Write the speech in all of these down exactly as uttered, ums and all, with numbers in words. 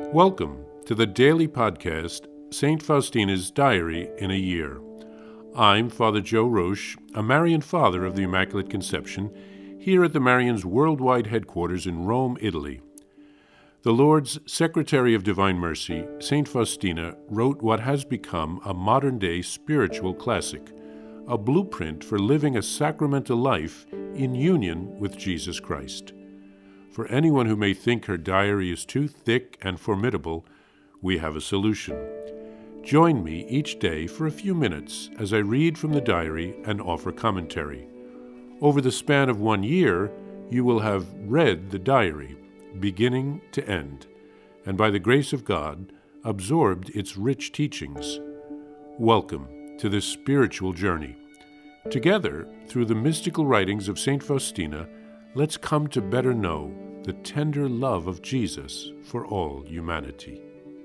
Welcome to the daily podcast, Saint Faustina's Diary in a Year. I'm Father Joe Roche, a Marian Father of the Immaculate Conception, here at the Marians' worldwide headquarters in Rome, Italy. The Lord's Secretary of Divine Mercy, Saint Faustina, wrote what has become a modern-day spiritual classic, a blueprint for living a sacramental life in union with Jesus Christ. For anyone who may think her diary is too thick and formidable, we have a solution. Join me each day for a few minutes as I read from the diary and offer commentary. Over the span of one year, you will have read the diary, beginning to end, and by the grace of God, absorbed its rich teachings. Welcome to this spiritual journey. Together, through the mystical writings of Saint Faustina, let's come to better know the tender love of Jesus for all humanity.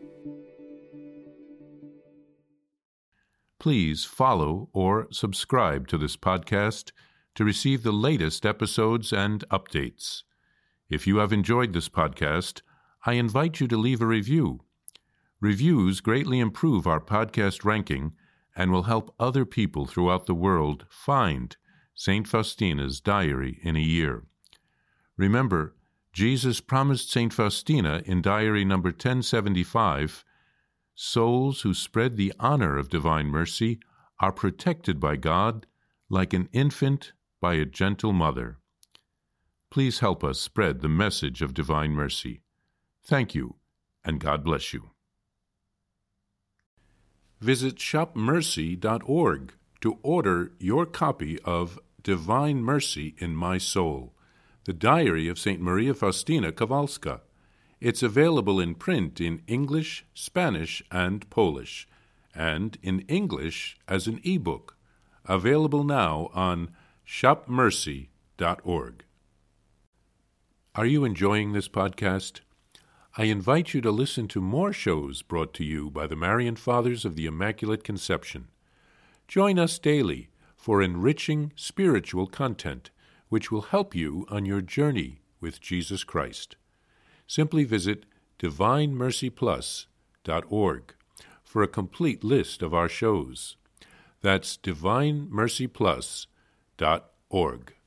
Please follow or subscribe to this podcast to receive the latest episodes and updates. If you have enjoyed this podcast, I invite you to leave a review. Reviews greatly improve our podcast ranking and will help other people throughout the world find Saint Faustina's Diary in a Year. Remember, Jesus promised Saint Faustina in diary number ten seventy-five, souls who spread the honor of divine mercy are protected by God like an infant by a gentle mother. Please help us spread the message of divine mercy. Thank you, and God bless you. Visit shop mercy dot org to order your copy of Divine Mercy in My Soul, the Diary of Saint Maria Faustina Kowalska. It's available in print in English, Spanish, and Polish, and in English as an e-book, available now on shop mercy dot org. Are you enjoying this podcast? I invite you to listen to more shows brought to you by the Marian Fathers of the Immaculate Conception. Join us daily for enriching spiritual content, which will help you on your journey with Jesus Christ. Simply visit divine mercy plus dot org for a complete list of our shows. That's divine mercy plus dot org.